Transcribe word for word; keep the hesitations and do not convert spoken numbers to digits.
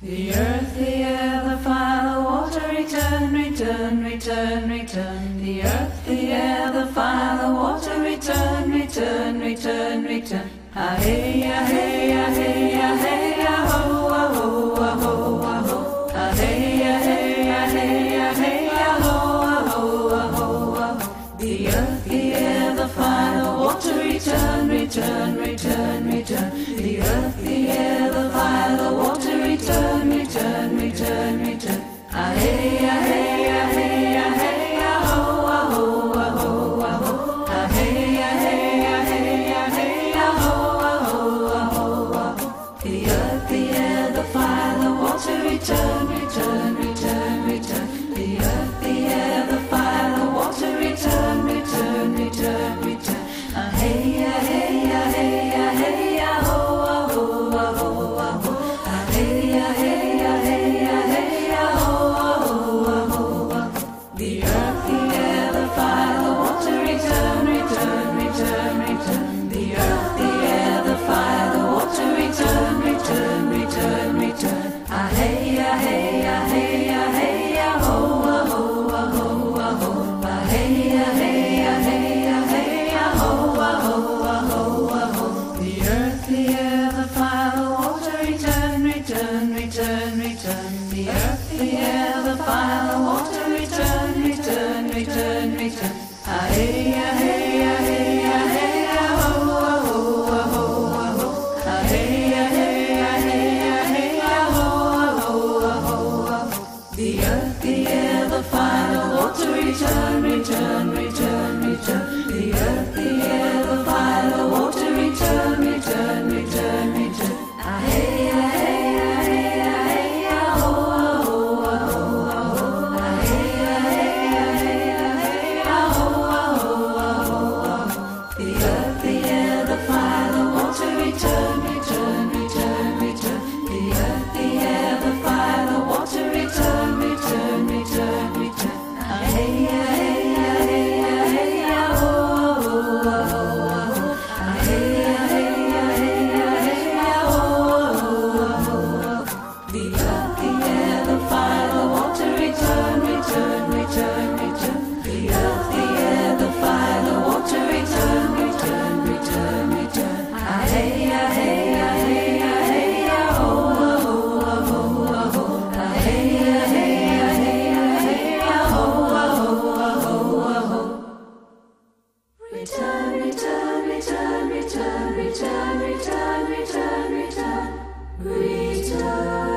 The earth, the air, the fire, the water, return, return, return, return. The earth, the air, the fire, the water, return, return, return, return. Ah hey, ah hey, ah hey, ah hey, ah ho, ah ho, ah ho, ah ho. Ah hey, ah hey, ah hey, ah hey, ah ho, ah ho, ah ho, ah ho. The earth, the air, the fire, the water, return, return, return, return. The earth, the air, the fire, the water, return, return, return, return. Ah hey, ah hey, ah hey, ah hey, ah ho, ah ho, ah ho, ah ho. Ah hey, ah hey, ah hey, ah hey, ah ho, ah ho, ah ho, ah ho. The earth, the air, the fire, the water, return, return, return, return. The earth, the air, the fire, the water, return, return, return, return. Ah hey, ah hey, ah hey, ah hey, ah ho, ah ho, ah ho, ah ho. Ah hey, ah hey, ah hey, ah hey, ah ho, ah ho, ah ho, ah ho. The earth, the air, the fire, the water, return, return, return, return. The earth, the air, the fire, the water, return, return, return, return. Ah hey, ah hey, ah hey, ah hey, ah ho, ah ho, ah ho, ah ho. Ah hey, ah hey, ah hey, ah hey, ah ho, ah ho, ah ho, ah ho. The earth, the air, the fire, the water, return, return, return, return. The earth, the air, the fire, the water, return, return, return, return. Ah hey, ah hey, ah hey, ah hey, ah ho, ah ho, ah ho, ah ho. Ah hey, ah hey, ah hey, ah hey, ah ho, ah ho, ah ho, ah ho. The earth, the air, the fire, the water, return, return, return, return. The earth, the air, the fire, the water, return, return, return, return. Ah hey, ah hey, ah hey, ah hey, ah ho, ah ho, ah ho, ah ho. Ah hey, ah hey, ah hey, ah hey, ah ho, ah ho, ah ho, ah ho. The earth, the air, the fire, the water, return, return, return, return. The earth, the air, the fire, the water, return, return, return, return. Ah hey, ah hey, ah hey, ah hey, ah ho, ah ho, ah ho, ah ho. Ah hey, ah hey, ah hey, ah hey, ah ho, ah ho, ah ho, ah ho. The earth, the air, the fire, the water, return, return, return, return. The earth, the air, the fire, the water, return, return, return, return. Ah hey, ah hey, ah hey, ah hey, ah ho, ah ho, ah ho, ah ho. Ah hey, ah hey, ah hey, ah hey, ah ho, ah ho, ah ho, ah ho. Return, return, return, return, return, return, return, return, return.